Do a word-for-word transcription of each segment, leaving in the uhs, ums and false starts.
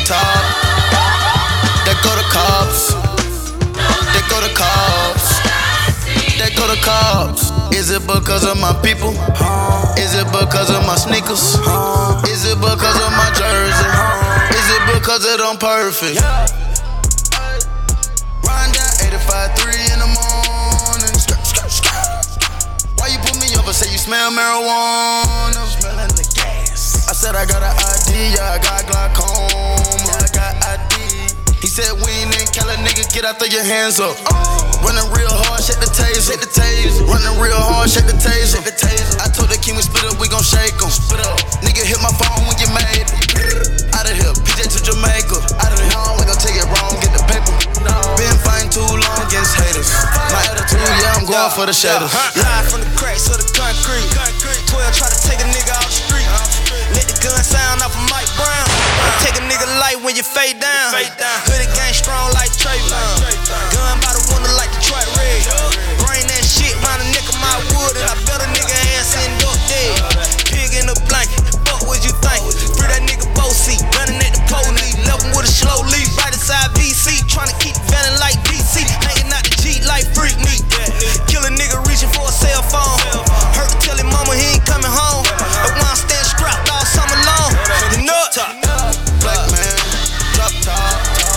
top. They go to cops. They go to cops. They go to cops. Is it because of my people? Is it because of my sneakers? Is it because of my jersey? Is it because of them perfect? Riding down eighty-five three in the morning. Why you put me over? Say you smell marijuana. Smelling the gas. I said I got an I D, yeah, I got glaucoma. Yeah, I got I D. He said we ain't in Cali, nigga, get out, throw your hands up. Running real hard, shake the taser, shake the taser. Running real hard, shake the taser, shake the taser. I told the king we split up, we gon' shake 'em. Split up. Nigga hit my phone when you made it. Out of here, P J to Jamaica. Out of here, we gon' take it wrong, get the paper. No. Been fighting too long against haters. My attitude, yeah, I'm going for the shadows. Live from the cracks of the concrete. twelve try to take a nigga off the street. Let the gun sound off of Mike Brown. Take a nigga light when you fade down. Hoodie gang strong like Trayvon. Gun by the window like Detroit Red. Bring that shit round the neck of my wood, and I bet a nigga ass end up dead. Pig in the blanket, fuck what you think? Free that nigga both seat, running at the police. Left him with a slow leaf, right inside V C. Tryna keep vanning like D C. Hanging out the Jeep like Freak Me. Kill a nigga reaching for a cell phone. Hurt to tell his mama he ain't coming home. But when I stand strapped all summer long. The nut. Black man, drop top.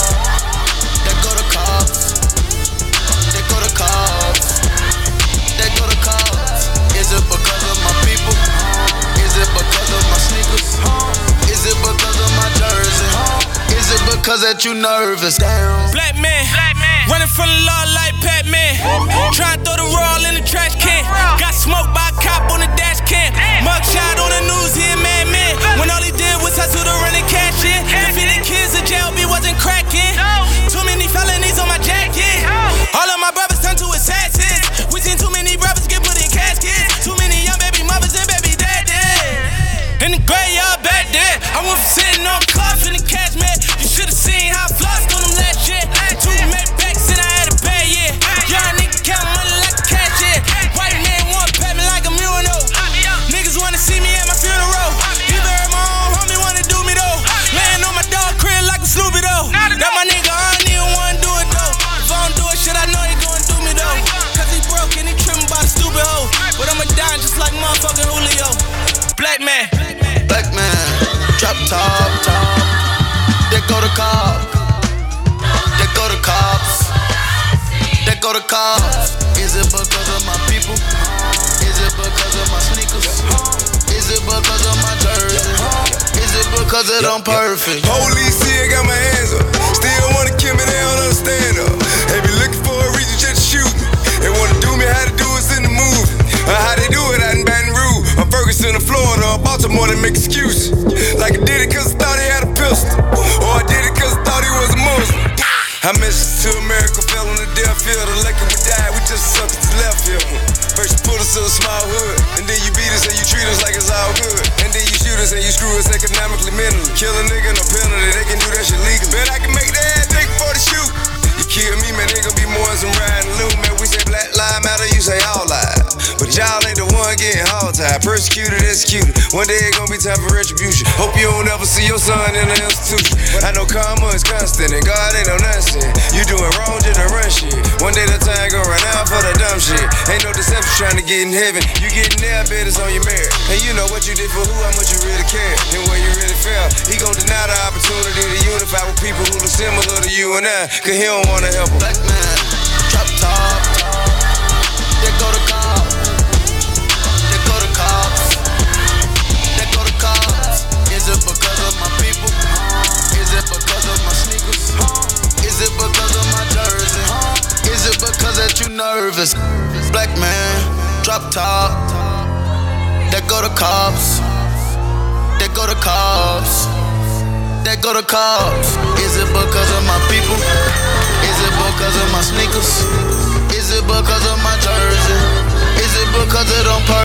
They go to cops. They go to cops. They go to cops. Is it because of my people? Is it because of my sneakers? Is it because of my jersey? Is it because that you nervous? Damn. Black man, Black man. Running from the law like Pac-Man. Trying to throw the roll in the trash can. Got smoked by a cop on the dash cam. Mugshot on the news, he a madman. When all he did was hustle to run and cash in. Defeated kids in jail, B wasn't cracking. Too many felonies on my jacket. All of my brothers turned to assassins. We seen too many brothers get put in caskets. Too many young baby mothers and baby daddies. In the graveyard back there, I went from sitting on cuffs in the cash man. You should've seen how I flossed on them last year. Two Maybachs and I had a bad year. Young nigga count money like a cashier. White man want to pat me like a mule. Niggas wanna see me at my funeral. Even heard my own homie wanna do me though. Laying on my dog crib like a Snoopy though. That my nigga, I don't even wanna do it though. If I don't do it, shit, I know he gon' do me though. Cause he broke and he trippin' by the stupid hoe. But I'ma die just like motherfucking Julio. Black man. Black man, drop top, top. They go to cops. They go to cops. They go to cops. Is it because of my people? Is it because of my sneakers? Is it because of my jersey? Is it because of them perfect? Police here got my hands up. Still wanna kill me, they don't understand her. They be looking for a reason just to shoot me. They wanna do me how to do it in the movie. Or how they do it out in Baton Rouge. I'm Ferguson in Florida or Baltimore, they make excuses. Like I did it cause I thought he had a pistol. Or I did it cause I thought he was a Muslim. I messaged to America, fell on the death field. The lucky we died, we just sucked to left here. First you put us in a small hood, and then you beat us and you treat us like it's all good. And then you shoot us and you screw us economically, mentally. Kill a nigga, no penalty, they can do that shit legal. Bet I can make that ass think before the shoot. You kill me, man, they gon' be more than some riding loot. Man, we say black lives matter, you say all lives. But y'all ain't the one getting hog-tied, persecuted, executed. One day it gon' be time for retribution. Hope you don't ever see your son in an institution. I know karma is constant and God ain't no nonsense. You doing wrong just to run shit. One day the time gon' run out for the dumb shit. Ain't no deception trying to get in heaven. You getting there, bet it's on your merit. And you know what you did for who, how much you really care, and where you really fell. He gon' deny the opportunity to unify with people who look similar to you and I, cause he don't wanna help him. Black man, drop top. They go to cops. They go to cops. They go to cops. Is it because of my people? Is it because of my sneakers? Is it because of my jersey? Is it because that you nervous? Black man, drop top. They go to cops. They go to cops. They go to cops. Is it because of my people? Is it because of my sneakers? Is it because of my jersey? Is it because of them